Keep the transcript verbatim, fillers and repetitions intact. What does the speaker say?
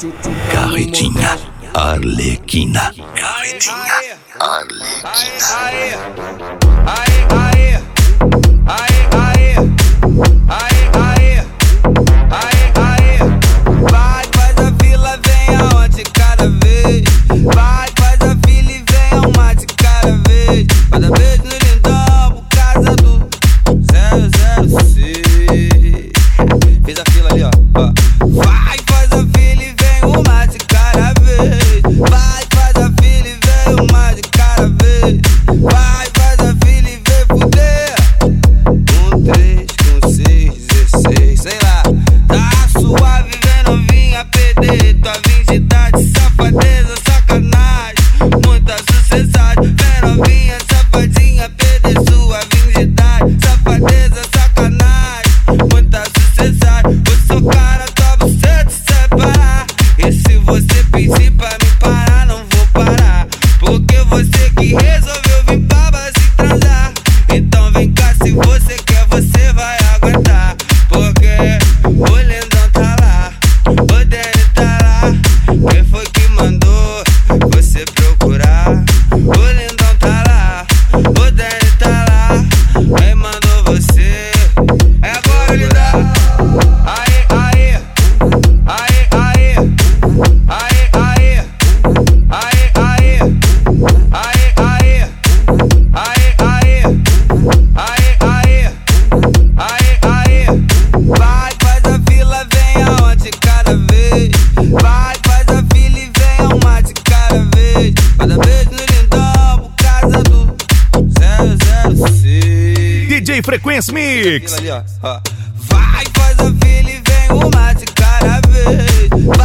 Carretinha Arlequina. Carretinha Arlequina. Aê, aê, aê, aê, aê, aê, aê, aê, aê. Vai, faz a fila, vem aonde cada vez. Vai, faz a fila e vem uma de cada vez. Cada vez no lindão, por causa do zero zero seis. Fez a fila ali, ó, ó. Vai, faz a fila e vem uma de cada vez. Vai, faz a fila e vem uma de cada vez. Vai, faz a fila e vem fuder. Um, três, com seis, dezesseis, sei lá. Tá suave, vem novinha, perder tua virgindade. Safadeza, sacanagem, muita sucessagem. Vem novinha, safadinha, perder sua virgindade. Safadeza, sacanagem, muita sucessagem. Vou socar na tua buceta sem parar. E se você pedir pra me parar, não vou parar. Porque você que resolveu vir pra base transar. Então vem cá, se você quer, você vai aguentar. Porque o lindão tá lá, o Danny tá lá. Quem foi que mandou você procurar? O lindão tá lá, o Danny tá lá. Quem mandou você? É agora, lindão. Aê, aê, aê, aê, aê, aê, aê, aê, aê, aê, aê, aê, aê, aê, aê, aê. Vai, faz a fila, vem aonde cada vez. Vai, faz a fila e vem uma de cada vez. Cada vez no lindão, por causa do zero zero seis. D J Frequência Mix. Ali, ó, ó. Vai, faz a fila e vem uma de cada vez.